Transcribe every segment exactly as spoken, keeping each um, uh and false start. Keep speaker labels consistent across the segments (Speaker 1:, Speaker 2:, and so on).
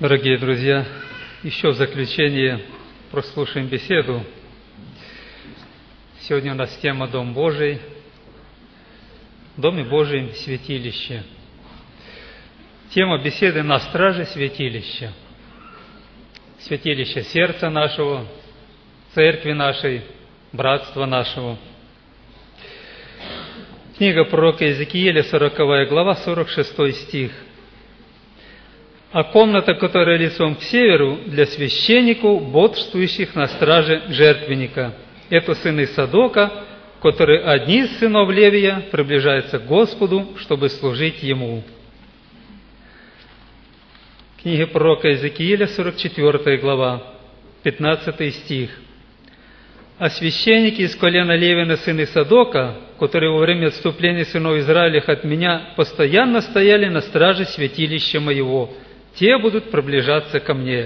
Speaker 1: Дорогие друзья, еще в заключение прослушаем беседу. Сегодня у нас тема Дом Божий, в Доме Божьем святилище. Тема беседы на страже святилища. Святилище сердца нашего, церкви нашей, братства нашего. Книга пророка Иезекииля, сороковая глава, сорок шестой стих. «А комната, которая лицом к северу, для священников, бодрствующих на страже жертвенника. Это сыны Садока, которые одни из сынов Левия приближаются к Господу, чтобы служить Ему». Книга пророка Иезекииля, сорок четвёртая глава, пятнадцатый стих. «А священники из колена Левина, сыны Садока, которые во время отступления сынов Израилевых от меня постоянно стояли на страже святилища моего, те будут приближаться ко мне».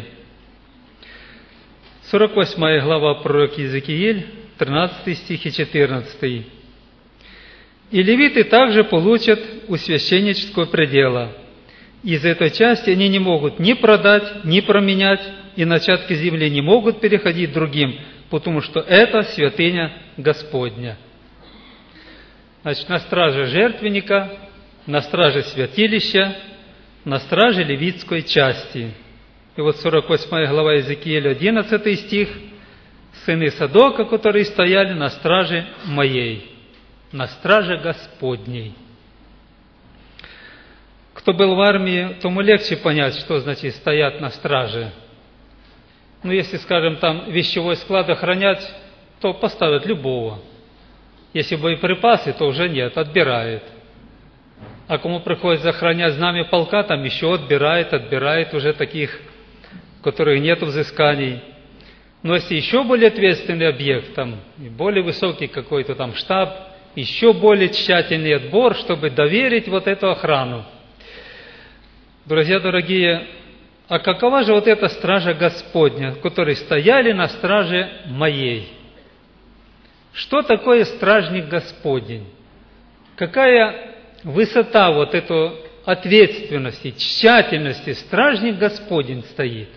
Speaker 1: сорок восьмая глава пророк Иезекииль, тринадцатый стих и четырнадцатый. «И левиты также получат у священнического предела. Из этой части они не могут ни продать, ни променять, и начатки земли не могут переходить другим, потому что это святыня Господня». Значит, на страже жертвенника, на страже святилища, на страже левитской части. И вот сорок восьмая глава Иезекииля, одиннадцатый стих. «Сыны Садока, которые стояли на страже моей», на страже Господней. Кто был в армии, тому легче понять, что значит стоят на страже. Ну, если, скажем, там вещевой склад охранять, то поставят любого. Если боеприпасы, то уже нет, отбирает. А кому приходится охранять знамя полка, там еще отбирает, отбирает уже таких, у которых нет взысканий. Но если еще более ответственный объект, там, и более высокий какой-то там штаб, еще более тщательный отбор, чтобы доверить вот эту охрану. Друзья дорогие, а какова же вот эта стража Господня, которые стояли на страже моей? Что такое стражник Господень? Какая высота вот этой ответственности, тщательности стражник Господень стоит?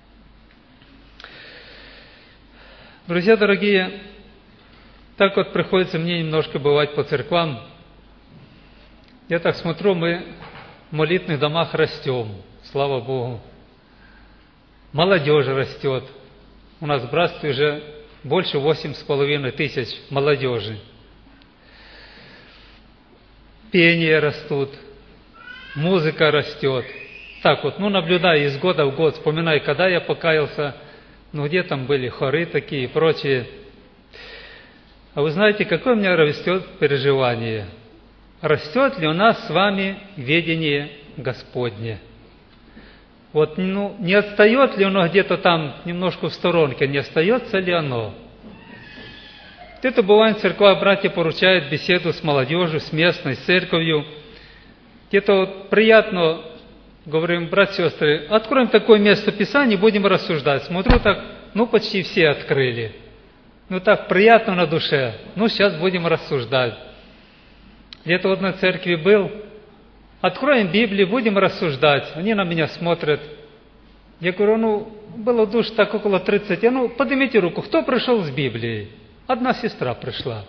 Speaker 1: Друзья дорогие, так вот приходится мне немножко бывать по церквам. Я так смотрю, мы в молитвенных домах растем, слава Богу. Молодежь растет. У нас в братстве уже больше восемь с половиной тысяч молодежи. Пения растут, музыка растет. Так вот, ну, наблюдая из года в год, вспоминая, когда я покаялся, ну, где там были хоры такие и прочее. А вы знаете, какое у меня растет переживание? Растет ли у нас с вами ведение Господне? Вот, ну, не отстает ли оно где-то там немножко в сторонке, не остается ли оно? Это бывает, церковь, братья поручают беседу с молодежью, с местной, с церковью. Где-то вот приятно, говорим, братья и сестры, откроем такое место Писания, будем рассуждать. Смотрю так, ну, почти все открыли. Ну, так приятно на душе. Ну, сейчас будем рассуждать. Где-то вот на церкви был, откроем Библию, будем рассуждать. Они на меня смотрят. Я говорю, ну, было душ так около тридцати, ну, поднимите руку, кто пришел с Библией? Одна сестра пришла.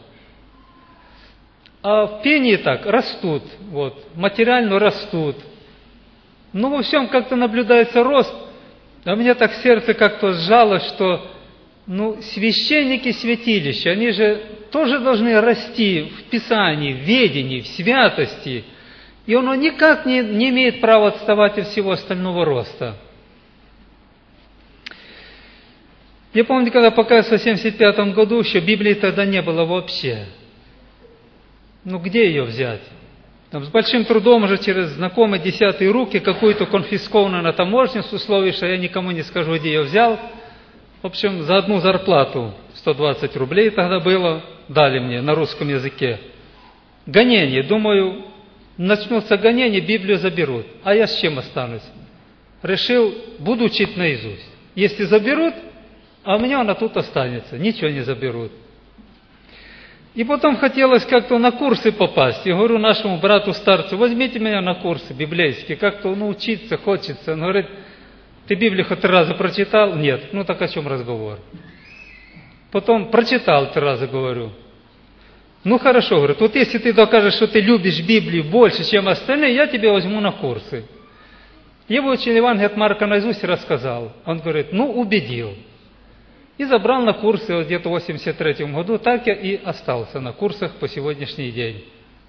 Speaker 1: А в пении так растут, вот, материально растут. Ну, во всем как-то наблюдается рост. А у меня так сердце как-то сжалось, что, ну, священники святилища, они же тоже должны расти в Писании, в ведении, в святости. И оно никак не, не имеет права отставать от всего остального роста. Я помню, когда покаялся в семьдесят пятом году, еще Библии тогда не было вообще. Ну, где ее взять? Там, с большим трудом уже через знакомые десятые руки какую-то конфискованную на таможне с условием, что я никому не скажу, где ее взял. В общем, за одну зарплату, сто двадцать рублей тогда было, дали мне на русском языке. Гонение. Думаю, начнутся гонения, Библию заберут. А я с чем останусь? Решил, буду учить наизусть. Если заберут, а у меня она тут останется, ничего не заберут. И потом хотелось как-то на курсы попасть. Я говорю нашему брату-старцу, возьмите меня на курсы библейские, как-то научиться хочется. Он говорит, Ты Библию хоть три раза прочитал? Нет. Ну так о чем разговор? Потом прочитал три раза, говорю. Ну хорошо, говорит, вот если ты докажешь, что ты любишь Библию больше, чем остальные, я тебя возьму на курсы. Я выучил Евангелие от Марка наизусть и рассказал. Он говорит, ну убедил. И забрал на курсы вот где-то в восемьдесят третьем году, так я и остался на курсах по сегодняшний день.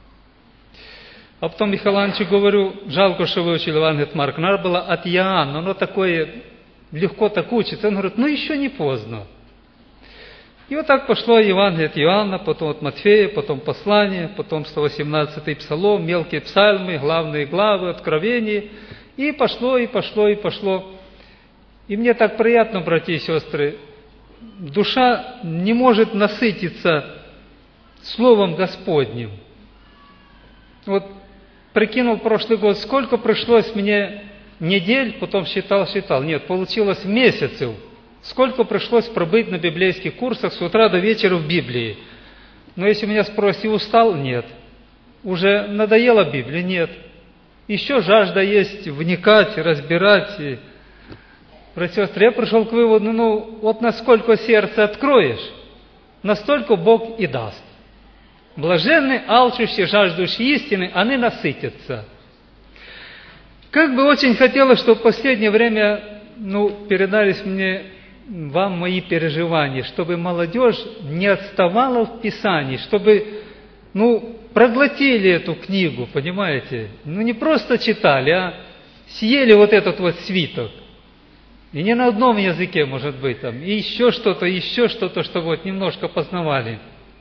Speaker 1: А потом Михаилу Ивановичу говорю, жалко, что выучил Евангелие от Марка. Надо было от Иоанна, оно такое, легко так учится. Он говорит, ну еще не поздно. И вот так пошло Евангелие от Иоанна, потом от Матфея, потом послание, потом сто восемнадцатый псалом, мелкие псальмы, главные главы, откровения. И пошло, и пошло, и пошло. И мне так приятно, братья и сестры, душа не может насытиться Словом Господним. Вот прикинул прошлый год, сколько пришлось мне недель, потом считал, считал. Нет, получилось месяцев. Сколько пришлось пробыть на библейских курсах с утра до вечера в Библии. Но если меня спросите, устал? Нет. Уже надоела Библия? Нет. Еще жажда есть вникать, разбирать. И... Братья и сестры, я пришел к выводу, ну вот насколько сердце откроешь, настолько Бог и даст. Блаженны, алчущие, жаждущие истины, они насытятся. Как бы очень хотелось, чтобы в последнее время ну, передались мне вам мои переживания, чтобы молодежь не отставала в Писании, чтобы ну, проглотили эту книгу, понимаете? Ну не просто читали, а съели вот этот вот свиток. И не на одном языке, может быть, там, и еще что-то, еще что-то, чтобы вот немножко познавали.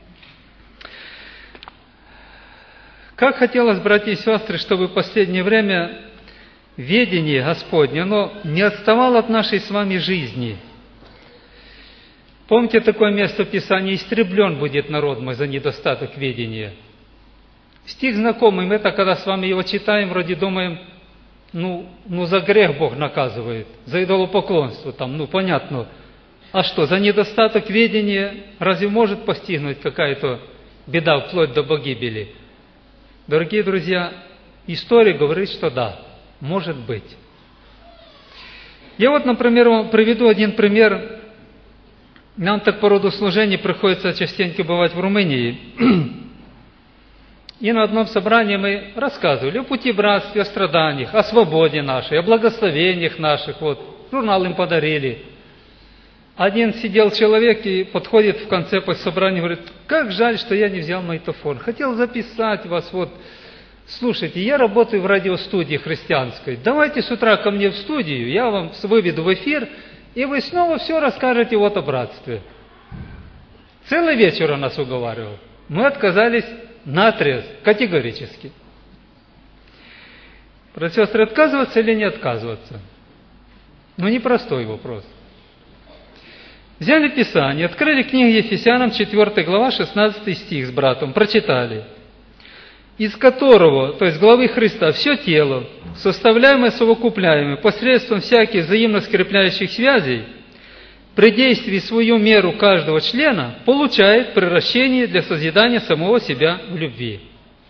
Speaker 1: Как хотелось, братья и сестры, чтобы в последнее время ведение Господне, оно не отставало от нашей с вами жизни. Помните такое место в Писании? «Истреблен будет народ мой за недостаток ведения». Стих знакомый, мы это, когда с вами его читаем, вроде думаем, ну, ну за грех Бог наказывает, за идолопоклонство там, ну понятно. А что, за недостаток ведения разве может постигнуть какая-то беда вплоть до погибели? Дорогие друзья, история говорит, что да, может быть. Я вот, например, вам приведу один пример. Нам так по роду служения приходится частенько бывать в Румынии. И на одном собрании мы рассказывали о пути братства, о страданиях, о свободе нашей, о благословениях наших. Вот, журнал им подарили. Один сидел человек и подходит в конце собрания и говорит, как жаль, что я не взял магнитофон. Хотел записать вас, вот, слушайте, я работаю в радиостудии христианской. Давайте с утра ко мне в студию, я вам выведу в эфир, и вы снова все расскажете вот о братстве. Целый вечер он нас уговаривал. Мы отказались наотрез, категорически. Братья и сестры, отказываться или не отказываться? Ну, непростой вопрос. Взяли Писание, открыли книгу Ефесянам, четвёртая глава, шестнадцатый стих с братом, прочитали. Из которого, то есть главы Христа, все тело, составляемое, совокупляемое, посредством всяких взаимно скрепляющих связей, при действии свою меру каждого члена, получает превращение для созидания самого себя в любви.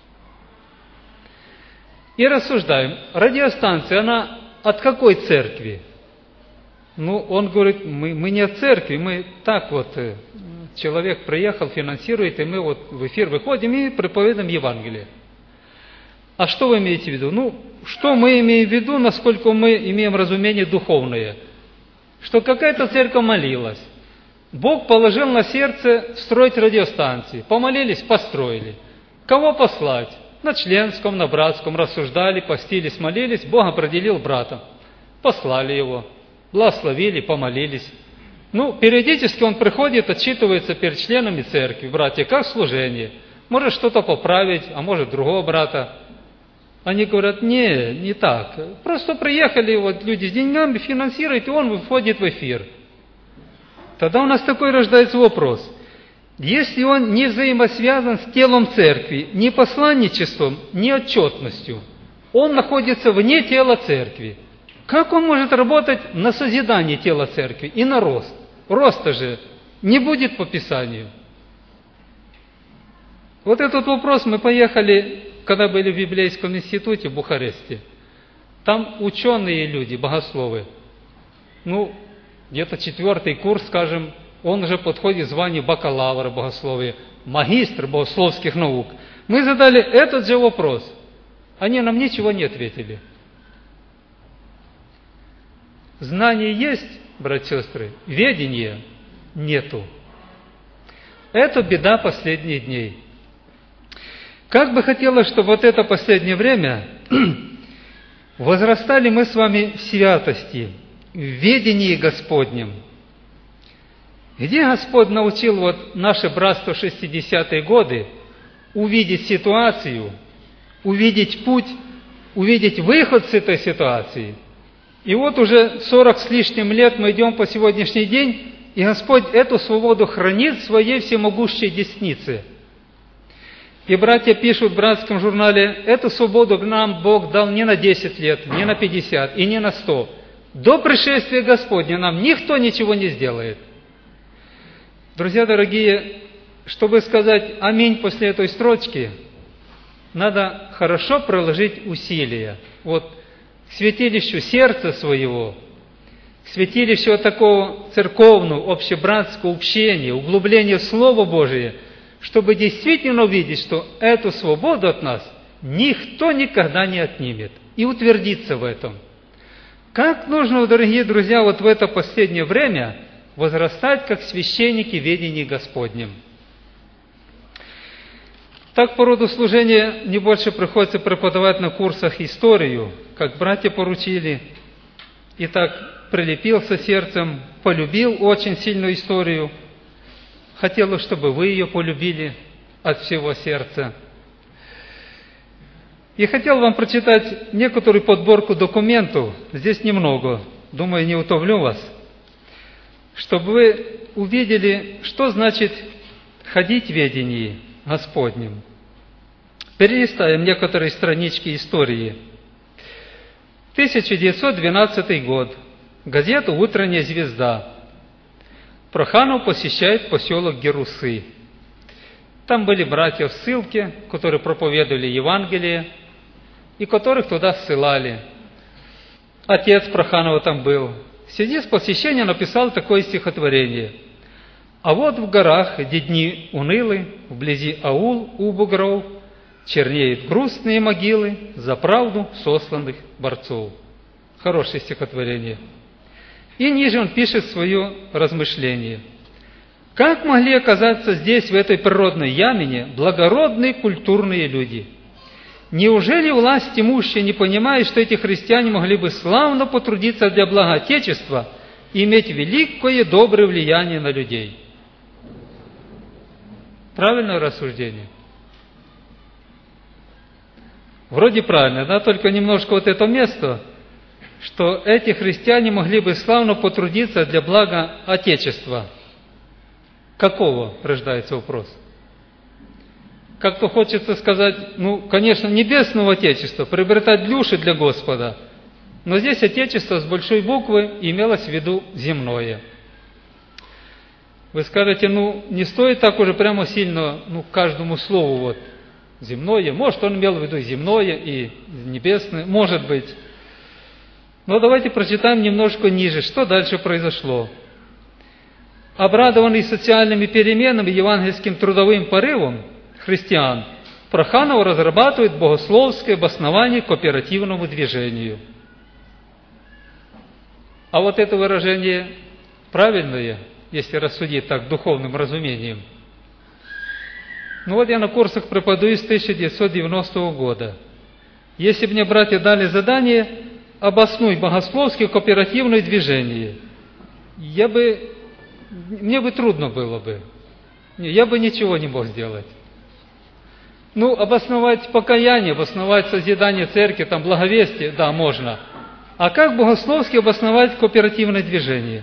Speaker 1: И рассуждаем, радиостанция, она от какой церкви? Ну, он говорит, мы, мы не от церкви, мы так вот, человек приехал, финансирует, и мы вот в эфир выходим и проповедуем Евангелие. А что вы имеете в виду? Ну, что мы имеем в виду, насколько мы имеем разумение духовное? Что какая-то церковь молилась. Бог положил на сердце строить радиостанции. Помолились, построили. Кого послать? На членском, на братском рассуждали, постились, молились. Бог определил брата. Послали его. Благословили, помолились. Ну, периодически он приходит, отчитывается перед членами церкви. Братья, как служение? Может что-то поправить, а может другого брата. Они говорят, не, не так. Просто приехали вот люди с деньгами, финансируют, и он выходит в эфир. Тогда у нас такой рождается вопрос. Если он не взаимосвязан с телом церкви, ни посланничеством, ни отчетностью, он находится вне тела церкви. Как он может работать на созидание тела церкви и на рост? Роста же не будет по Писанию. Вот этот вопрос мы поехали, когда были в Библейском институте в Бухаресте. Там ученые люди, богословы. ну, где-то четвертый курс, скажем, он уже подходит к званию бакалавра богословия, магистр богословских наук. Мы задали этот же вопрос. Они нам ничего не ответили. Знание есть, братья и сестры, ведения нету. Это беда последних дней. Как бы хотелось, чтобы вот это последнее время возрастали мы с вами в святости, в ведении Господнем. Где Господь научил вот наше братство шестидесятые годы увидеть ситуацию, увидеть путь, увидеть выход с этой ситуации. И вот уже сорок с лишним лет мы идем по сегодняшний день, и Господь эту свободу хранит в своей всемогущей деснице. И братья пишут в братском журнале, эту свободу нам Бог дал не на десять лет, не на пятьдесят и не на сто. До пришествия Господня нам никто ничего не сделает. Друзья дорогие, чтобы сказать аминь после этой строчки, надо хорошо приложить усилия. Вот к святилищу сердца своего, к святилищу такого церковного, общебратского общения, углубления в Слово Божие, чтобы действительно увидеть, что эту свободу от нас никто никогда не отнимет, и утвердиться в этом. Как нужно, дорогие друзья, вот в это последнее время возрастать, как священники в ведении Господнем. Так по роду служения не больше приходится преподавать на курсах историю, как братья поручили, и так прилепился сердцем, полюбил очень сильную историю. Хотелось, чтобы вы ее полюбили от всего сердца. И хотел вам прочитать некоторую подборку документов, здесь немного, думаю, не утомлю вас, чтобы вы увидели, что значит ходить в ведении Господнем. Перелистаем некоторые странички истории. тысяча девятьсот двенадцатый год. Газета «Утренняя звезда». Проханов посещает поселок Герусы. Там были братья в ссылке, которые проповедовали Евангелие, и которых туда ссылали. Отец Проханова там был. В связи с посещением написал такое стихотворение. «А вот в горах, где дни унылы, вблизи аул у бугров, чернеют грустные могилы за правду сосланных борцов». Хорошее стихотворение. И ниже он пишет свое размышление. Как могли оказаться здесь, в этой природной ямине, благородные культурные люди? Неужели власть имущая не понимает, что эти христиане могли бы славно потрудиться для блага Отечества и иметь великое доброе влияние на людей? Правильное рассуждение? Вроде правильно, да, только немножко вот это место, что эти христиане могли бы славно потрудиться для блага Отечества. Какого рождается вопрос? Как-то хочется сказать, ну, конечно, небесного Отечества, приобретать души для Господа, но здесь Отечество с большой буквы имелось в виду земное. Вы скажете, ну, не стоит так уже прямо сильно, ну, каждому слову вот земное. Может, он имел в виду земное и небесное, может быть. Но давайте прочитаем немножко ниже, что дальше произошло. Обрадованный социальными переменами и евангельским трудовым порывом христиан, Проханов разрабатывает богословское обоснование кооперативному движению. А вот это выражение правильное, если рассудить так духовным разумением. Ну вот я на курсах преподаю с тысяча девятьсот девяностого года. Если бы мне братья дали задание обоснуй богословское кооперативное движение, я бы, мне бы трудно было бы. Я бы ничего не мог сделать. Ну, обосновать покаяние, обосновать созидание церкви, там, благовестие, да, можно. А как богословски обосновать кооперативное движение?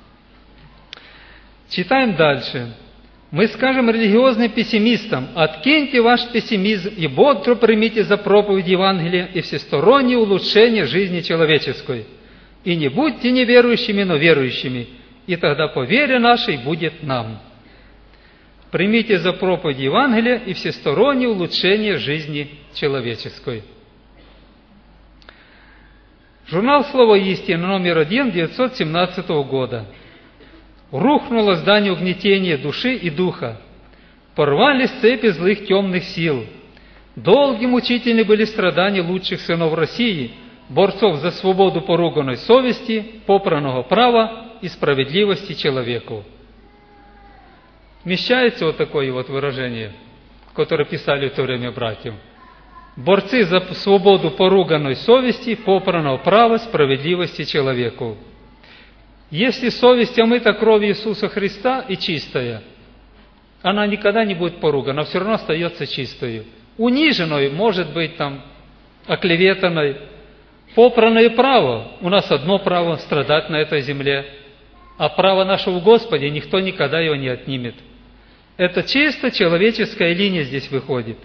Speaker 1: Читаем дальше. Мы скажем религиозным пессимистам, откиньте ваш пессимизм и бодро примите за проповедь Евангелия и всестороннее улучшение жизни человеческой. И не будьте неверующими, но верующими, и тогда по вере нашей будет нам. Примите за проповедь Евангелия и всестороннее улучшение жизни человеческой. Журнал «Слово истины» номер один девятьсот семнадцатого года. Рухнуло здание угнетения души и духа. Порвались цепи злых темных сил. Долгие мучительны были страдания лучших сынов России, борцов за свободу поруганной совести, попранного права и справедливости человеку. Вмещается вот такое вот выражение, которое писали в то время братьям. Борцы за свободу поруганной совести, попранного права, справедливости человеку. Если совесть омыта кровью Иисуса Христа и чистая, она никогда не будет поругана, все равно остается чистой. Униженной, может быть, там, оклеветанной. Попранное право. У нас одно право — страдать на этой земле. А право нашего Господа никто никогда его не отнимет. Это чисто человеческая линия здесь выходит.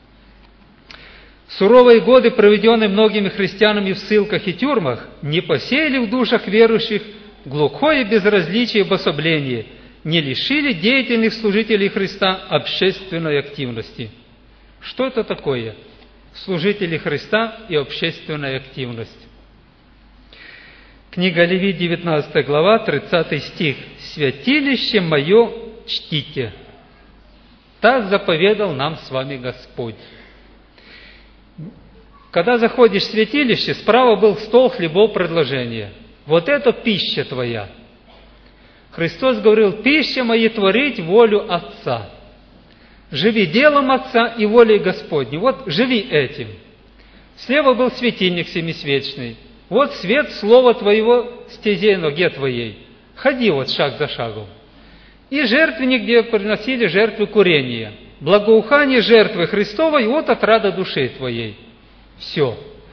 Speaker 1: Суровые годы, проведенные многими христианами в ссылках и тюрьмах, не посеяли в душах верующих глухое безразличие и обособление, не лишили деятельных служителей Христа общественной активности. Что это такое? Служители Христа и общественная активность. Книга Левит, девятнадцатая глава, тридцатый стих. «Святилище мое чтите». Так заповедал нам с вами Господь. Когда заходишь в святилище, справа был стол хлебов предложения. Вот это пища твоя. Христос говорил: пища моя творить волю Отца. Живи делом Отца и волей Господней. Вот живи этим. Слева был светильник семисвечный. Вот свет слова твоего стезей ноге твоей. Ходи вот шаг за шагом. И жертвенник, где приносили жертвы курения. Благоухание жертвы Христовой, вот отрада души твоей. Все.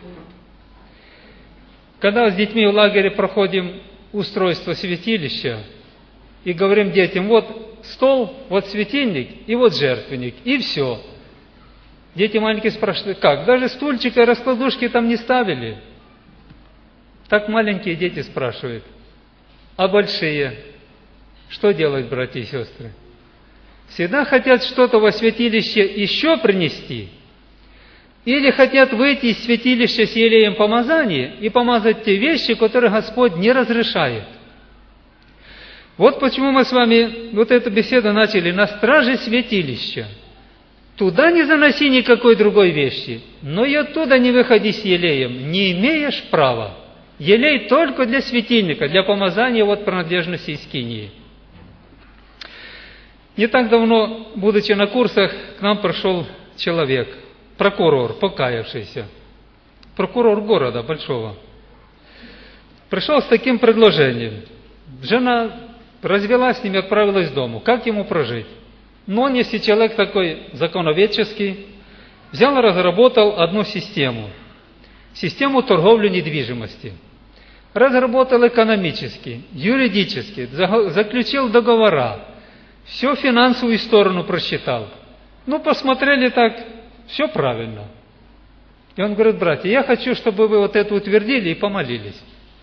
Speaker 1: Когда с детьми в лагере проходим устройство святилища и говорим детям: вот стол, вот светильник и вот жертвенник, и все. Дети маленькие спрашивают: как? Даже стульчика и раскладушки там не ставили? Так маленькие дети спрашивают. А большие? Что делать, братья и сестры? Всегда хотят что-то во святилище еще принести, или хотят выйти из святилища с елеем помазания и помазать те вещи, которые Господь не разрешает. Вот почему мы с вами вот эту беседу начали на страже святилища. Туда не заноси никакой другой вещи, но и оттуда не выходи с елеем, не имеешь права. Елей только для светильника, для помазания вот принадлежности скинии. Не так давно, будучи на курсах, к нам пришел человек, прокурор, покаявшийся, прокурор города большого. Пришел с таким предложением. Жена развелась с ним и отправилась дому. Как ему прожить? Но он, если человек такой законоведческий, взял и разработал одну систему. Систему торговли недвижимости. Разработал экономически, юридически, заключил договора, всю финансовую сторону просчитал. Ну, посмотрели так, все правильно. И он говорит: братья, я хочу, чтобы вы вот это утвердили и помолились.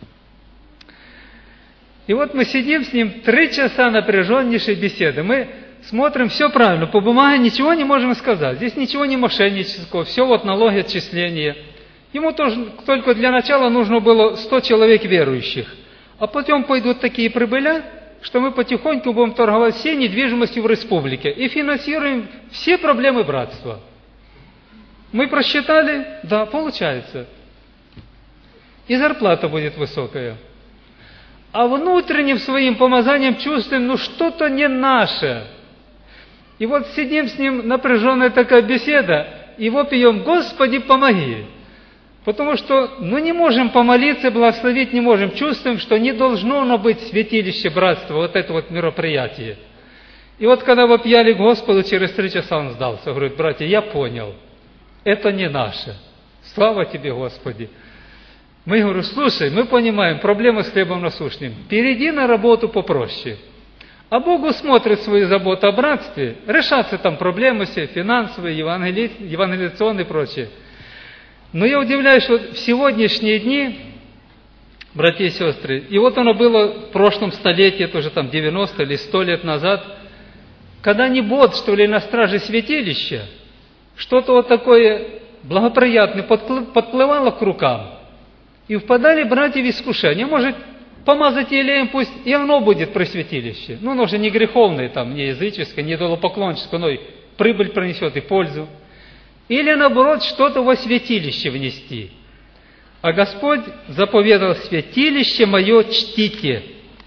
Speaker 1: И вот мы сидим с ним три часа напряженнейшей беседы. Мы смотрим, все правильно, по бумаге ничего не можем сказать. Здесь ничего не мошеннического, все вот налоги, отчисления. Ему тоже только для начала нужно было сто человек верующих. А потом пойдут такие прибыля, что мы потихоньку будем торговать всей недвижимостью в республике и финансируем все проблемы братства. Мы просчитали, да, получается. И зарплата будет высокая. А внутренним своим помазанием чувствуем, ну что-то не наше. И вот сидим с ним, напряженная такая беседа, и вот пьем: Господи, помоги. Потому что, ну, не можем помолиться, благословить не можем. Чувствуем, что не должно оно быть святилище братства, вот это вот мероприятие. И вот когда вопьяли к Господу, через три часа он сдался. Говорит: братья, я понял, это не наше. Слава тебе, Господи. Мы говорим: слушай, мы понимаем, проблема с хлебом насущным. Перейди на работу попроще. А Бог усмотрит свою заботу о братстве, решатся там проблемы все, финансовые, евангели... евангелизационные и прочее. Но я удивляюсь, что в сегодняшние дни, братья и сестры, и вот оно было в прошлом столетии, тоже там девяносто или сто лет назад, когда не бодствовали на страже святилища, что-то вот такое благоприятное подплывало к рукам. И впадали братья в искушение. Может, помазать елеем, пусть и оно будет при святилище. Ну, оно же не греховное, там, не языческое, не идолопоклонническое, но и прибыль принесет и пользу. Или, наоборот, что-то во святилище внести. А Господь заповедал: святилище мое чтите.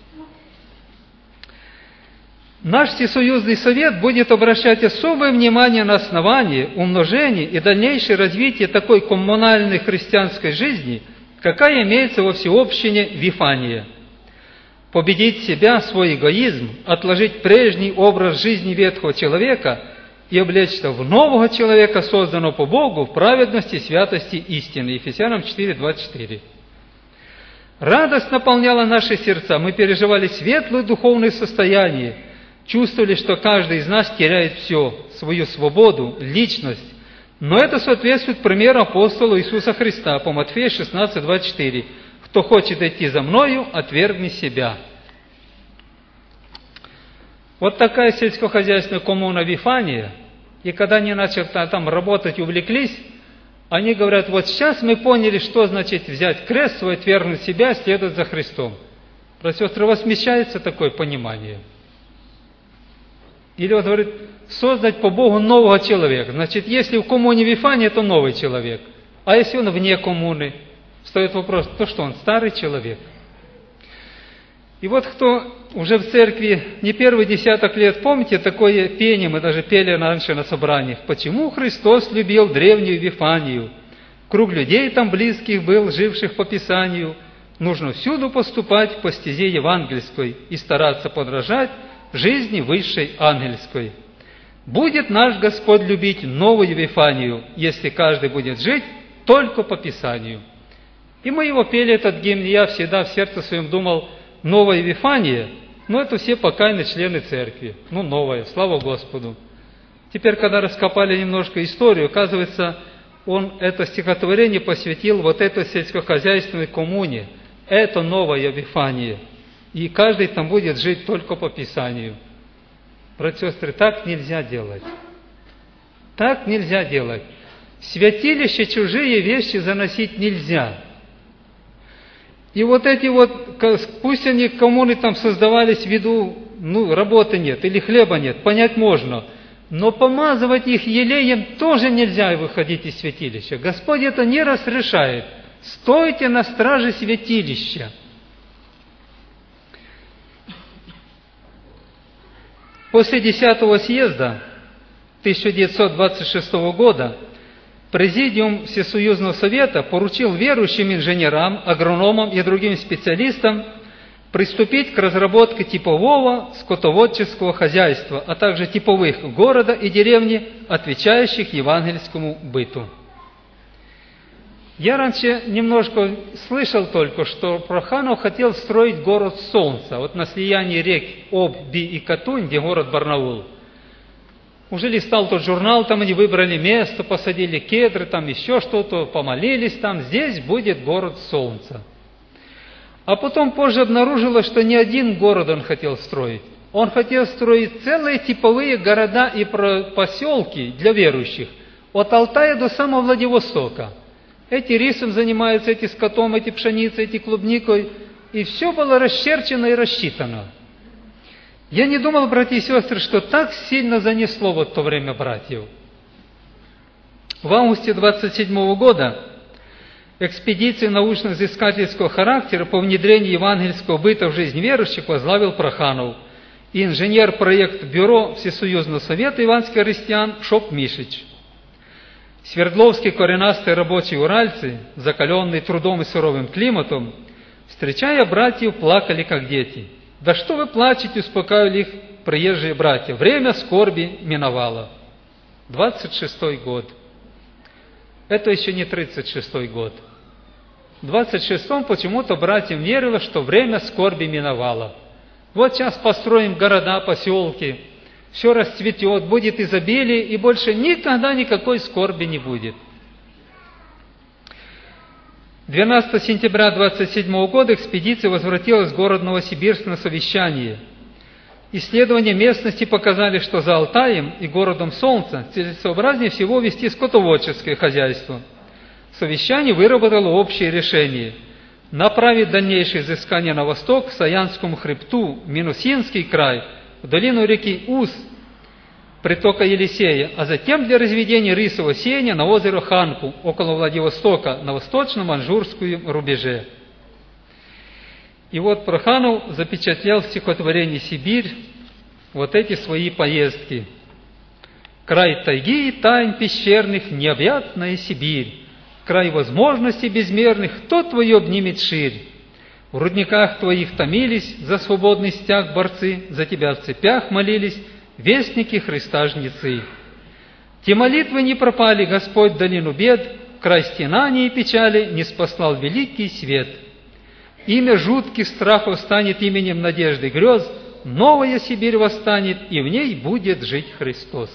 Speaker 1: Наш Всесоюзный Совет будет обращать особое внимание на основание, умножение и дальнейшее развитие такой коммунальной христианской жизни, какая имеется во всеобщине Вифания. Победить себя, свой эгоизм, отложить прежний образ жизни ветхого человека и облечься в нового человека, созданного по Богу, в праведности, святости, истины. Ефесянам четыре, двадцать четыре. Радость наполняла наши сердца, мы переживали светлое духовное состояние, чувствовали, что каждый из нас теряет все, свою свободу, личность. Но это соответствует примеру апостола Иисуса Христа по Матфею шестнадцать, двадцать четыре. «Кто хочет идти за Мною, отвергни себя». Вот такая сельскохозяйственная коммуна Вифания, и когда они начали там работать, увлеклись, они говорят: вот сейчас мы поняли, что значит взять крест свой, отвергнуть себя, следовать за Христом. Братья и сестры, у вас смещается такое понимание? Или вот говорит, создать по Богу нового человека. Значит, если в коммуне Вифания, то новый человек. А если он вне коммуны, встает вопрос, то что он, старый человек? И вот кто уже в церкви не первый десяток лет, помните, такое пение, мы даже пели раньше на собраниях: «Почему Христос любил древнюю Вифанию? Круг людей там близких был, живших по Писанию. Нужно всюду поступать по стезе евангельской и стараться подражать жизни высшей ангельской. Будет наш Господь любить новую Вифанию, если каждый будет жить только по Писанию». И мы его пели, этот гимн, и я всегда в сердце своем думал: новая Вифания, ну это все покаянные члены церкви, ну новая, слава Господу. Теперь, когда раскопали немножко историю, оказывается, он это стихотворение посвятил вот этой сельскохозяйственной коммуне, это новая Вифания, и каждый там будет жить только по Писанию. Братья и сестры, так нельзя делать. Так нельзя делать. В святилище чужие вещи заносить нельзя. И вот эти вот, пусть они коммуны там создавались ввиду, ну, работы нет или хлеба нет, понять можно, но помазывать их елеем тоже нельзя выходить из святилища. Господь это не разрешает. Стойте на страже святилища. После десятого съезда тысяча девятьсот двадцать шестого года Президиум Всесоюзного Совета поручил верующим инженерам, агрономам и другим специалистам приступить к разработке типового скотоводческого хозяйства, а также типовых города и деревни, отвечающих евангельскому быту. Я раньше немножко слышал только, что Проханов хотел строить город Солнца, вот на слиянии рек Обь, Би и Катунь, где город Барнаул. Уже листал тот журнал, там они выбрали место, посадили кедры, там еще что-то, помолились там, здесь будет город Солнца. А потом позже обнаружилось, что не один город он хотел строить. Он хотел строить целые типовые города и поселки для верующих, от Алтая до самого Владивостока. Эти рисом занимаются, эти скотом, эти пшеницей, эти клубникой, и все было расчерчено и рассчитано. Я не думал, братья и сестры, что так сильно занесло вот в то время братьев. В августе двадцать седьмого года экспедицию научно-изыскательского характера по внедрению евангельского быта в жизнь верующих возглавил Проханов и инженер-проект бюро Всесоюзного Совета иванских христиан Шоп Мишич. Свердловские коренастые рабочие уральцы, закаленные трудом и суровым климатом, встречая братьев, плакали как дети. «Да что вы плачете?» — успокаивали их приезжие братья. «Время скорби миновало». двадцать шестой год. Это еще не тридцать шестой год. В двадцать шестом почему-то братьям верилось, что время скорби миновало. Вот сейчас построим города, поселки, все расцветет, будет изобилие, и больше никогда никакой скорби не будет. двенадцатого сентября двадцать седьмого года экспедиция возвратилась в город Новосибирск на совещание. Исследования местности показали, что за Алтаем и городом Солнца целесообразнее всего вести скотоводческое хозяйство. Совещание выработало общее решение – направить дальнейшие изыскания на восток, к Саянскому хребту, Минусинский край, в долину реки Уз, притока Елисея, а затем для разведения рисового сеяния на озеро Ханку, около Владивостока, на восточном маньчжурском рубеже. И вот Проханов запечатлел в стихотворении «Сибирь» вот эти свои поездки. «Край тайги и тайн пещерных, необъятная Сибирь, край возможностей безмерных, кто твою обнимет ширь? В рудниках твоих томились за свободный стяг борцы, за тебя в цепях молились вестники Христа жнецы. Те молитвы не пропали, Господь в долину бед, край стенаний и печали не спаслал великий свет. Имя жутких страхов станет именем надежды грез, новая Сибирь восстанет, и в ней будет жить Христос».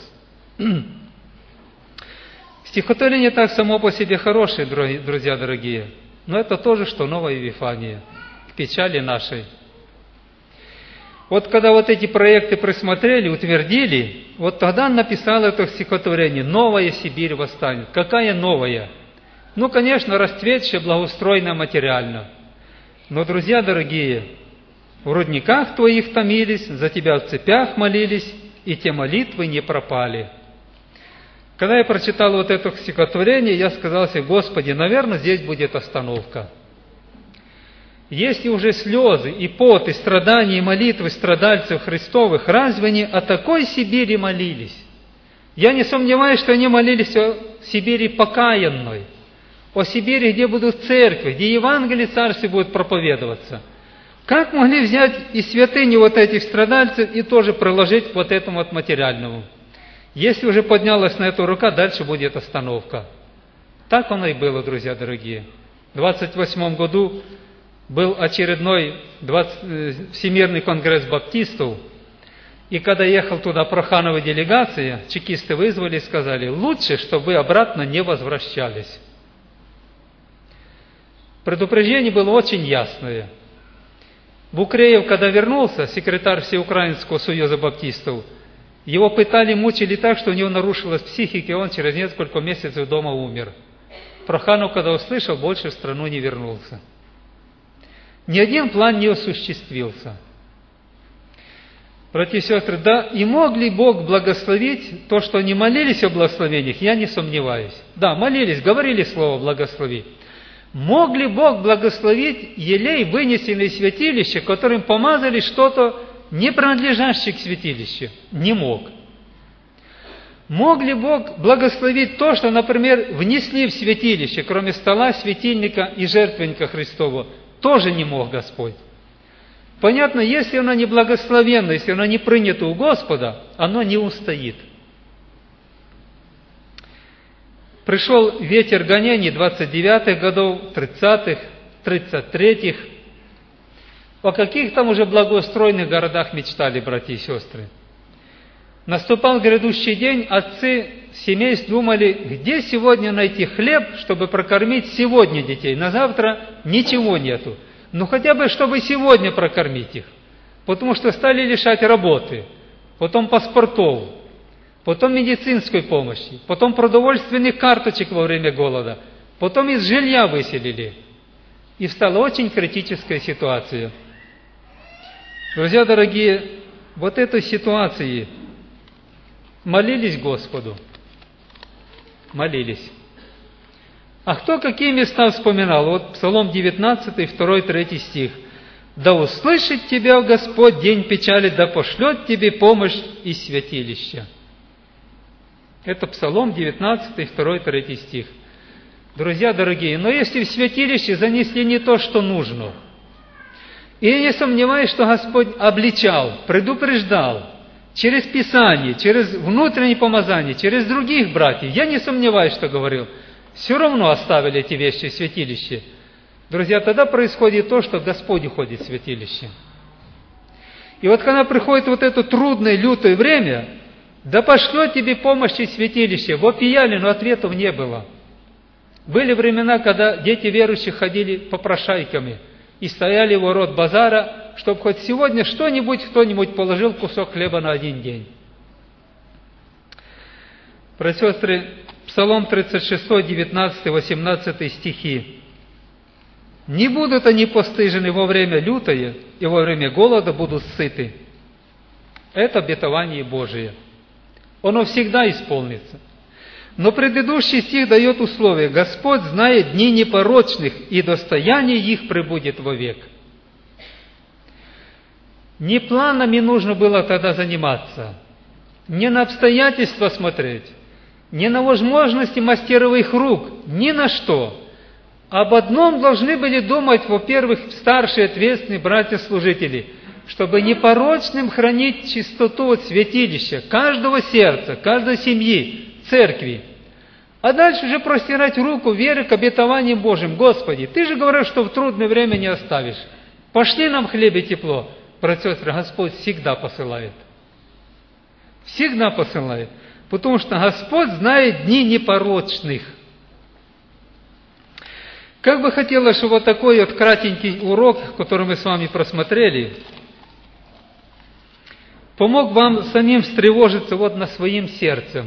Speaker 1: Стихотворение так само по себе хорошее, друзья дорогие, но это тоже, что новая Вифания, к печали нашей. Вот когда вот эти проекты присмотрели, утвердили, вот тогда он написал это стихотворение «Новая Сибирь восстанет». Какая новая? Ну, конечно, расцветшая, благоустроенная материально. Но, друзья дорогие, в рудниках твоих томились, за тебя в цепях молились, и те молитвы не пропали. Когда я прочитал вот это стихотворение, я сказал себе: Господи, наверное, здесь будет остановка. Если уже слезы и пот, и страдания, и молитвы страдальцев Христовых, разве они о такой Сибири молились? Я не сомневаюсь, что они молились о Сибири покаянной, о Сибири, где будут церкви, где Евангелие Царствия будет проповедоваться. Как могли взять из святыни вот этих страдальцев и тоже приложить к вот этому вот материальному? Если уже поднялась на эту рука, дальше будет остановка. Так оно и было, друзья дорогие. В двадцать восьмом году был очередной двадцать, Всемирный конгресс баптистов, и когда ехал туда Проханова делегация, чекисты вызвали и сказали: лучше, чтобы вы обратно не возвращались. Предупреждение было очень ясное. Букреев, когда вернулся, секретарь Всеукраинского союза баптистов, его пытали, мучили так, что у него нарушилась психика, и он через несколько месяцев дома умер. Проханов, когда услышал, больше в страну не вернулся. Ни один план не осуществился. Братья и сестры, да, и мог ли Бог благословить то, что они молились о благословениях, я не сомневаюсь. Да, молились, говорили слово «благослови». Мог ли Бог благословить елей, вынесенный из святилища, которым помазали что-то, не принадлежащее к святилищу? Не мог. Мог ли Бог благословить то, что, например, внесли в святилище, кроме стола, светильника и жертвенника Христова? Тоже не мог Господь. Понятно, если оно не благословенно, если оно не принято у Господа, оно не устоит. Пришел ветер гонений двадцать девятых годов, тридцатых, тридцать третьих. О каких там уже благоустроенных городах мечтали, братья и сестры? Наступал грядущий день, отцы семейств думали, где сегодня найти хлеб, чтобы прокормить сегодня детей. На завтра ничего нету. Ну хотя бы, чтобы сегодня прокормить их. Потому что стали лишать работы, потом паспортов, потом медицинской помощи, потом продовольственных карточек во время голода, потом из жилья выселили. И стала очень критическая ситуация. Друзья дорогие, вот этой ситуации молились Господу. Молились. А кто какие места вспоминал? Вот Псалом девятнадцатый, второй, третий стих. «Да услышит тебя, Господь, день печали, да пошлет тебе помощь из святилища». Это Псалом девятнадцатый, второй, третий стих. Друзья дорогие, но если в святилище занесли не то, что нужно, и я не сомневаюсь, что Господь обличал, предупреждал, через Писание, через внутреннее помазание, через других братьев, я не сомневаюсь, что говорил, все равно оставили эти вещи в святилище. Друзья, тогда происходит то, что Господь уходит в святилище. И вот когда приходит вот это трудное, лютое время, да пошлет тебе помощь из святилища, вопияли, но ответов не было. Были времена, когда дети верующих ходили попрошайками и стояли у ворот базара, чтобы хоть сегодня что-нибудь кто-нибудь положил кусок хлеба на один день. Братья и сестры, Псалом тридцать шесть, девятнадцать, восемнадцать стихи. Не будут они постыжены во время лютое, и во время голода будут сыты. Это обетование Божие. Оно всегда исполнится. Но предыдущий стих дает условие: Господь знает дни непорочных, и достояние их пребудет вовек. Не планами нужно было тогда заниматься, не на обстоятельства смотреть, не на возможности мастеровых рук, ни на что. Об одном должны были думать, во-первых, старшие ответственные братья-служители, чтобы непорочным хранить чистоту от святилища, каждого сердца, каждой семьи, церкви. А дальше уже простирать руку веры к обетованиям Божьим. Господи, Ты же говоришь, что в трудное время не оставишь. Пошли нам хлеб и тепло. Братья и сестры, Господь всегда посылает. Всегда посылает. Потому что Господь знает дни непорочных. Как бы хотелось, чтобы вот такой вот кратенький урок, который мы с вами просмотрели, помог вам самим встревожиться вот над своим сердцем.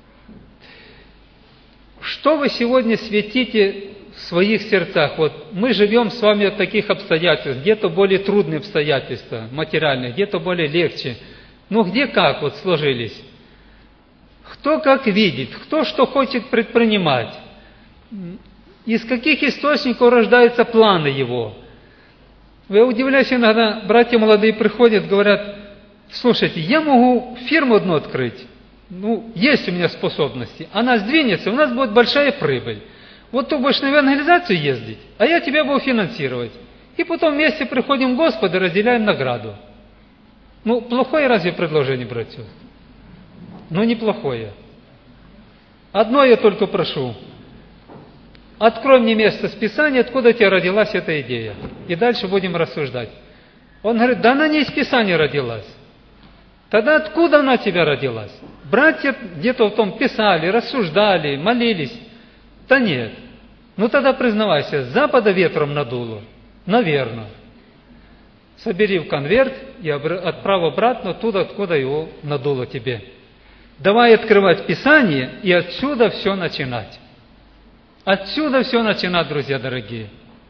Speaker 1: Что вы сегодня светите в своих сердцах? Вот мы живем с вами в таких обстоятельствах, где-то более трудные обстоятельства материальные, где-то более легче. Но где как вот сложились? Кто как видит, кто что хочет предпринимать, из каких источников рождаются планы его. Я удивляюсь иногда, братья молодые приходят, говорят: слушайте, я могу фирму одну открыть, ну, есть у меня способности, она сдвинется, у нас будет большая прибыль. Вот ты будешь на евангелизацию ездить, а я тебя буду финансировать. И потом вместе приходим к Господу, разделяем награду. Ну, плохое разве предложение, братья? Ну, неплохое. Одно я только прошу. Открой мне место с Писания, откуда у тебя родилась эта идея. И дальше будем рассуждать. Он говорит: да она не из Писания родилась. Тогда откуда она у тебя родилась? Братья где-то в том писали, рассуждали, молились. Да нет. Ну тогда признавайся, с запада ветром надуло? Наверно. Собери в конверт и отправь обратно туда, откуда его надуло тебе. Давай открывать Писание и отсюда все начинать. Отсюда все начинать, друзья дорогие.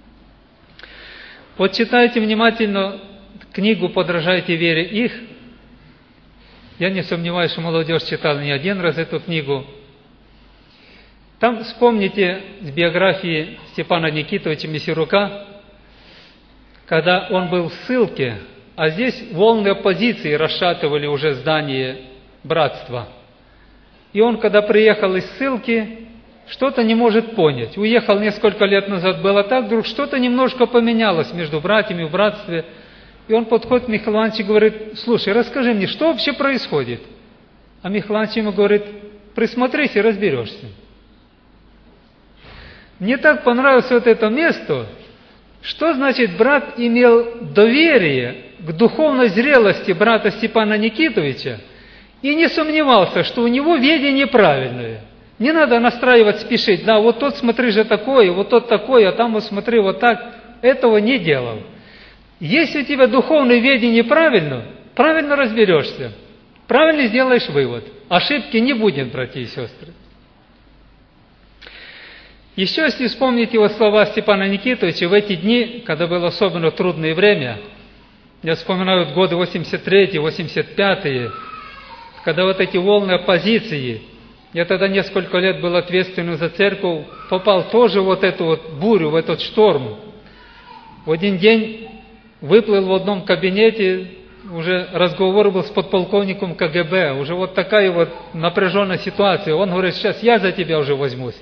Speaker 1: Вот читайте внимательно книгу «Подражайте вере их». Я не сомневаюсь, что молодежь читала не один раз эту книгу. Там вспомните с биографии Степана Никитовича Мисюрука, когда он был в ссылке, а здесь волны оппозиции расшатывали уже здание братства. И он, когда приехал из ссылки, что-то не может понять. Уехал несколько лет назад, было так, вдруг что-то немножко поменялось между братьями в братстве. И он подходит к Михаилу Ивановичу и говорит: слушай, расскажи мне, что вообще происходит? А Михаил Иванович ему говорит: присмотрись и разберешься. Мне так понравилось вот это место. Что значит брат имел доверие к духовной зрелости брата Степана Никитовича и не сомневался, что у него видение правильное. Не надо настраивать, спешить. Да, вот тот смотри же такое, вот тот такой, а там вот смотри вот так. Этого не делал. Если у тебя духовное видение правильно, правильно разберешься, правильно сделаешь вывод. Ошибки не будет, братья и сестры. Еще, если вспомнить его слова Степана Никитовича, в эти дни, когда было особенно трудное время, я вспоминаю годы восемьдесят третий, восемьдесят пятый, когда вот эти волны оппозиции, я тогда несколько лет был ответственным за церковь, попал тоже в вот эту вот бурю, в этот шторм. В один день выплыл в одном кабинете, уже разговор был с подполковником ка гэ бэ, уже вот такая вот напряженная ситуация. Он говорит: сейчас я за тебя уже возьмусь.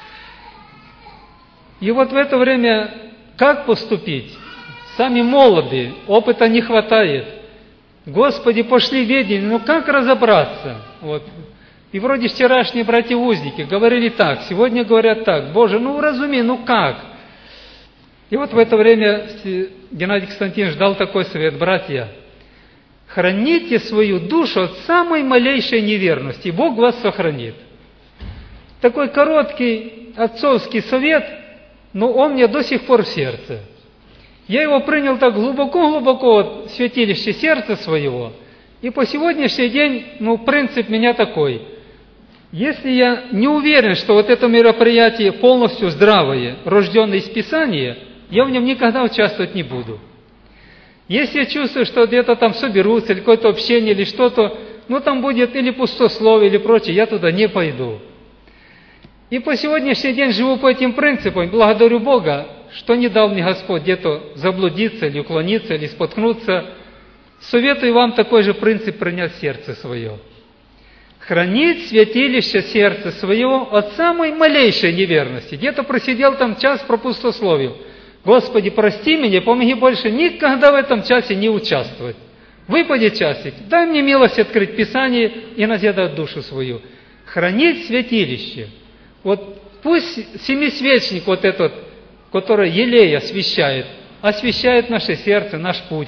Speaker 1: И вот в это время как поступить? Сами молодые, опыта не хватает. Господи, пошли ведения, ну как разобраться? Вот. И вроде вчерашние братья-узники говорили так, сегодня говорят так. Боже, ну уразуми, ну как? И вот в это время Геннадий Константинович дал такой совет: братья, храните свою душу от самой малейшей неверности, и Бог вас сохранит. Такой короткий отцовский совет, но он мне до сих пор в сердце. Я его принял так глубоко-глубоко от святилища сердца своего, и по сегодняшний день, ну, принцип меня такой: если я не уверен, что вот это мероприятие полностью здравое, рожденное из Писания, я в нем никогда участвовать не буду. Если я чувствую, что где-то там соберутся, или какое-то общение, или что-то, ну там будет или пустословие, или прочее, я туда не пойду. И по сегодняшний день живу по этим принципам, благодарю Бога, что не дал мне Господь где-то заблудиться, или уклониться, или споткнуться. Советую вам такой же принцип принять в сердце свое. Хранить святилище сердца своего от самой малейшей неверности. Где-то просидел там час, пропустословил. Господи, прости меня, помоги больше никогда в этом часе не участвовать. Выпади часик, дай мне милость открыть Писание и назидать душу свою. Хранить святилище. Вот пусть семисвечник вот этот, который елей освещает, освещает наше сердце, наш путь.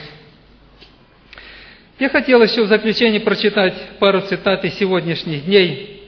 Speaker 1: Я хотел еще в заключение прочитать пару цитат из сегодняшних дней.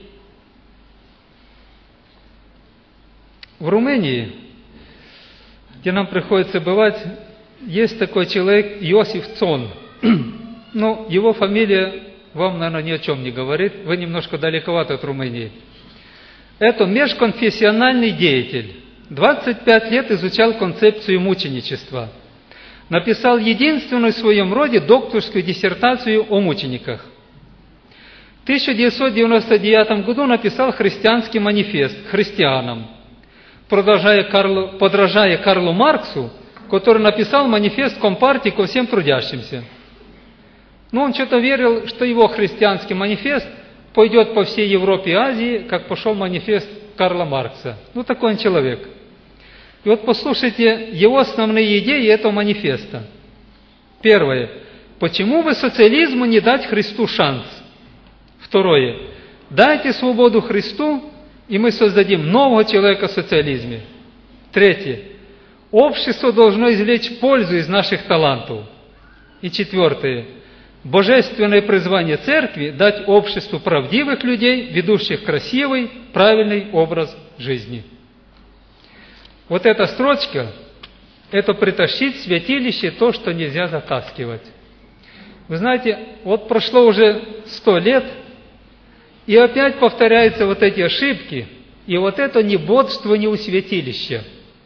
Speaker 1: В Румынии, где нам приходится бывать, есть такой человек Иосиф Цон. Ну, его фамилия вам, наверное, ни о чем не говорит. Вы немножко далековато от Румынии. Это межконфессиональный деятель. двадцать пять лет изучал концепцию мученичества. Написал единственную в своем роде докторскую диссертацию о мучениках. В тысяча девятьсот девяносто девятом году написал христианский манифест христианам, продолжая Карлу, подражая Карлу Марксу, который написал манифест Компартии ко всем трудящимся. Но он что-то верил, что его христианский манифест пойдет по всей Европе и Азии, как пошел манифест Карла Маркса. Ну, такой он человек. И вот послушайте его основные идеи этого манифеста. Первое. Почему бы социализму не дать Христу шанс? Второе. Дайте свободу Христу, и мы создадим нового человека в социализме. Третье. Общество должно извлечь пользу из наших талантов. И четвертое. Божественное призвание Церкви дать обществу правдивых людей, ведущих красивый, правильный образ жизни. Вот эта строчка, это притащить в святилище то, что нельзя затаскивать. Вы знаете, вот прошло уже сто лет, и опять повторяются вот эти ошибки, и вот это не бодрствование у святилища.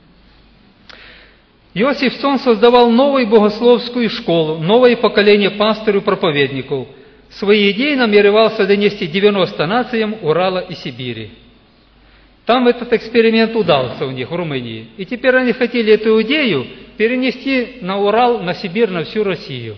Speaker 1: Иосиф Цон создавал новую богословскую школу, новое поколение пастырей и проповедников. Свои идеи намеревался донести девяноста нациям Урала и Сибири. Там этот эксперимент удался у них, в Румынии. И теперь они хотели эту идею перенести на Урал, на Сибирь, на всю Россию.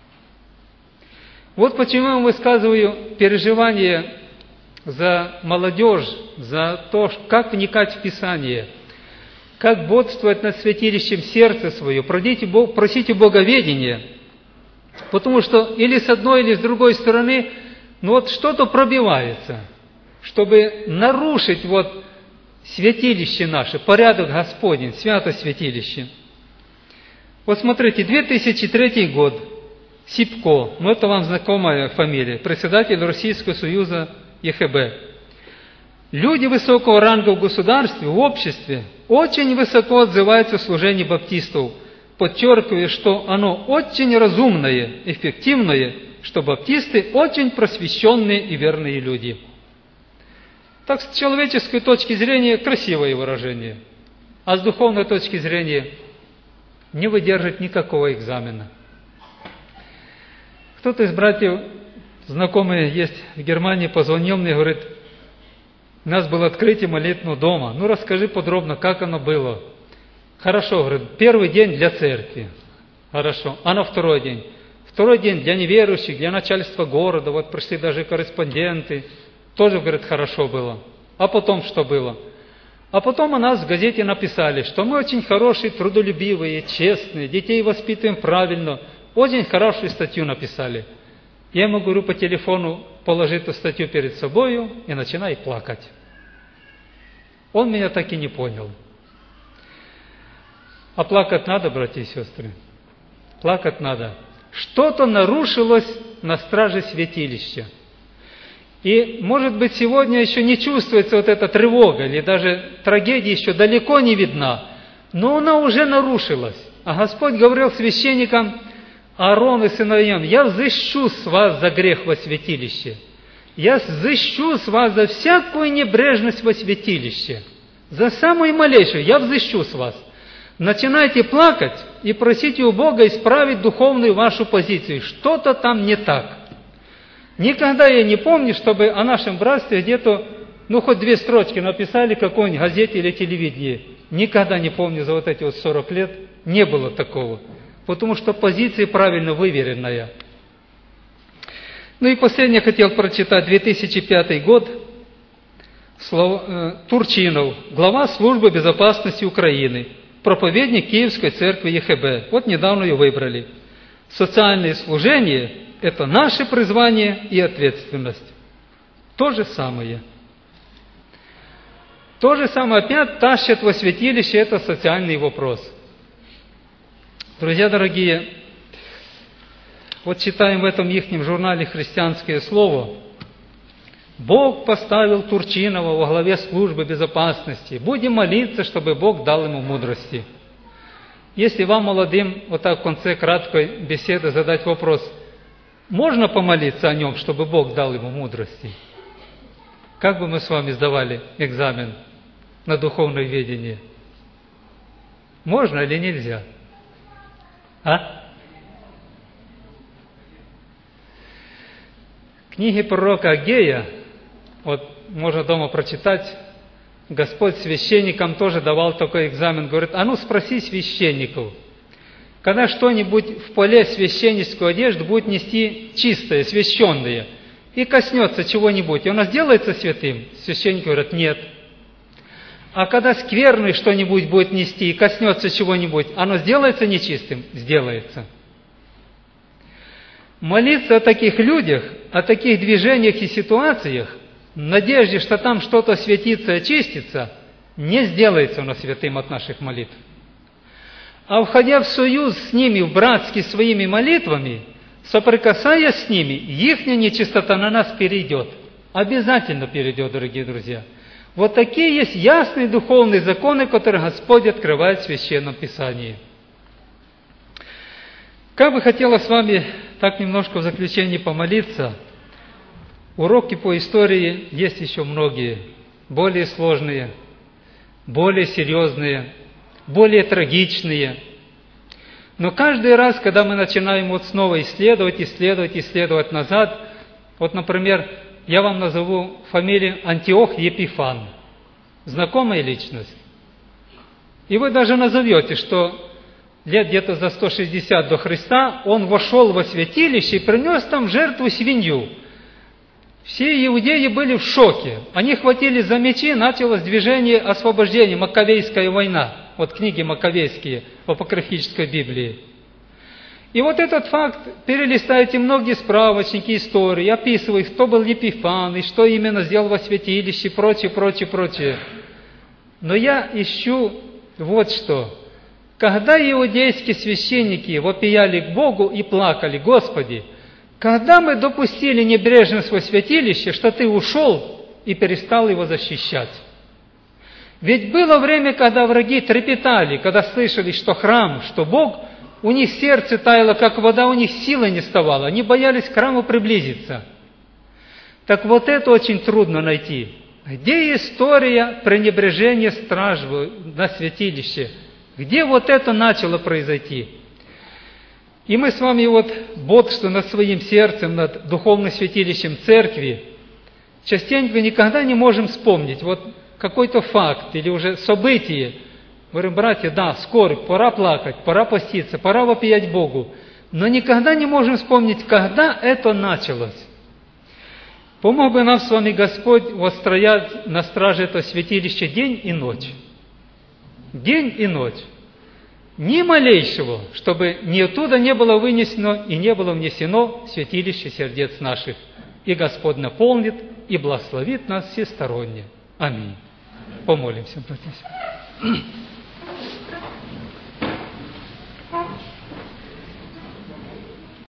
Speaker 1: Вот почему я высказываю переживание за молодежь, за то, как вникать в Писание, как бодрствовать над святилищем сердца свое, просите, Бог, просите Боговедения. Потому что или с одной, или с другой стороны, ну вот что-то пробивается, чтобы нарушить вот святилище наше, порядок Господень, свято святилище. Вот смотрите, две тысячи третий год, Сипко, ну это вам знакомая фамилия, председатель Российского союза ЕХБ. Люди высокого ранга в государстве, в обществе очень высоко отзываются о служении баптистов, подчеркивая, что оно очень разумное, эффективное, что баптисты очень просвещенные и верные люди. Так, с человеческой точки зрения, красивое выражение, а с духовной точки зрения не выдержит никакого экзамена. Кто-то из братьев, знакомые есть в Германии, позвонил мне и говорит, у нас было открытие молитвенного дома. Ну, расскажи подробно, как оно было. Хорошо, говорит, первый день для церкви. Хорошо. А на второй день? Второй день для неверующих, для начальства города. Вот пришли даже корреспонденты. Тоже, говорит, хорошо было. А потом что было? А потом о нас в газете написали, что мы очень хорошие, трудолюбивые, честные, детей воспитываем правильно. Очень хорошую статью написали. Я ему говорю по телефону, положи эту статью перед собою и начинай плакать. Он меня так и не понял. А плакать надо, братья и сестры? Плакать надо. Что-то нарушилось на страже святилища. И, может быть, сегодня еще не чувствуется вот эта тревога, или даже трагедия еще далеко не видна, но она уже нарушилась. А Господь говорил священникам, Аарон и сыновьям, я взыщу с вас за грех во святилище. Я взыщу с вас за всякую небрежность во святилище. За самую малейшую я взыщу с вас. начинайте плакать и просите у Бога исправить духовную вашу позицию. Что-то там не так. Никогда я не помню, чтобы о нашем братстве где-то, ну, хоть две строчки написали в какой-нибудь газете или телевидении. Никогда не помню за вот эти вот сорок лет, не было такого. Потому что позиция правильно выверенная. Ну и последнее хотел прочитать, две тысячи пятый год, Слов... Турчинов, глава службы безопасности Украины, проповедник Киевской церкви ЕХБ. Вот недавно ее выбрали. Социальное служение – это наше призвание и ответственность. То же самое. То же самое опять тащат во святилище, это социальный вопрос. Друзья дорогие, вот читаем в этом ихнем журнале «Христианское слово». Бог поставил Турчинова во главе службы безопасности. Будем молиться, чтобы Бог дал ему мудрости. Если вам, молодым, вот так в конце краткой беседы задать вопрос, можно помолиться о нем, чтобы Бог дал ему мудрости? Как бы мы с вами сдавали экзамен на духовное ведение? Можно или нельзя? А? В книге пророка Агея, вот можно дома прочитать, Господь священникам тоже давал такой экзамен. Говорит, а ну спроси священников, когда что-нибудь в поле священническую одежду будет нести чистое, священное, и коснется чего-нибудь, и оно сделается святым? Священники говорят, нет. А когда скверный что-нибудь будет нести и коснется чего-нибудь, оно сделается нечистым? Сделается. Молиться о таких людях, о таких движениях и ситуациях, в надежде, что там что-то светится и очистится, не сделается оно святым от наших молитв. А входя в союз с ними, в братские своими молитвами, соприкасаясь с ними, ихняя нечистота на нас перейдет. Обязательно перейдет, дорогие друзья. Вот такие есть ясные духовные законы, которые Господь открывает в Священном Писании. Как бы хотела с вами так немножко в заключении помолиться. Уроки по истории есть еще многие, более сложные, более серьезные, более трагичные. Но каждый раз, когда мы начинаем вот снова исследовать, исследовать, исследовать назад, вот, например, я вам назову фамилию Антиох Епифан. Знакомая личность. И вы даже назовете, что лет где-то за сто шестьдесят до Христа он вошел во святилище и принес там жертву свинью. Все иудеи были в шоке. Они хватились за мечи, началось движение освобождения, Маковейская война. Вот книги Маковейские в апокрифической Библии. И вот этот факт, перелистаете многие справочники, истории, описывают, кто был Епифан, и что именно сделал во святилище, прочее, прочее, прочее. Но я ищу вот что. Когда иудейские священники вопияли к Богу и плакали, Господи, когда мы допустили небрежность во святилище, что Ты ушел и перестал его защищать? Ведь было время, когда враги трепетали, когда слышали, что храм, что Бог, у них сердце таяло, как вода, у них силы не ставало. Они боялись к храму приблизиться. Так вот это очень трудно найти. Где история пренебрежения страж на святилище? Где вот это начало произойти? И мы с вами вот бодство над своим сердцем, над духовным святилищем церкви, частенько никогда не можем вспомнить вот какой-то факт или уже событие. Говорим, братья, да, скорбь, пора плакать, пора поститься, пора вопиять Богу. Но никогда не можем вспомнить, когда это началось. Помог бы нам с вами Господь возстоять на страже этого святилища день и ночь. День и ночь. Ни малейшего, чтобы ни оттуда не было вынесено и не было внесено в святилище сердец наших. И Господь наполнит и благословит нас всесторонне. Аминь. Помолимся, братья.